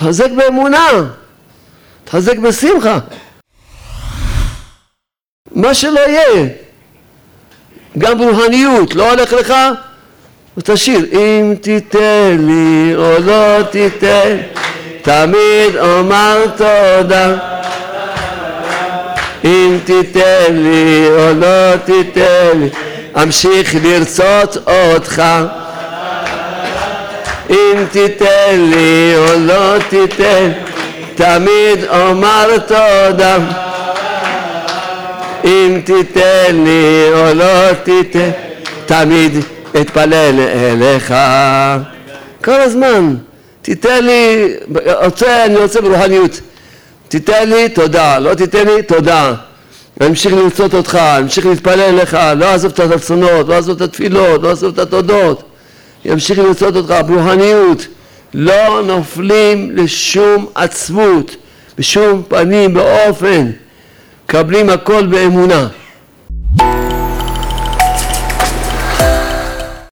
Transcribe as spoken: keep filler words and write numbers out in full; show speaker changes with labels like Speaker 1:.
Speaker 1: תחזק באמונה, תחזק בשמחה. מה שלא יהיה, גם ברוחניות, לא הולך לך, ותשאיר, אם תיתן לי או לא תיתן, תמיד אומר תודה. אם תיתן לי או לא תיתן לי, אמשיך לרצות אותך. אם תיתן לי או לא תיתן, תמיד אומר תודה. אם תיתן לי או לא תיתן, תמיד אתפלל אליך. כל הזמן תיתן לי, רוצה, אני רוצה ברוחניות, תיתן לי תודה, לא תיתן לי תודה. אני אמשיך לרצות אותך, אני אמשיך להתפלל אליך, לא עזוב את הרצונות, לא עזוב את התפילות, לא עזוב את התודות. אני אמשיך לרצות אותך ברוחניות. לא נופלים לשום עצמות, בשום פנים, באופן. קבלים הכל באמונה.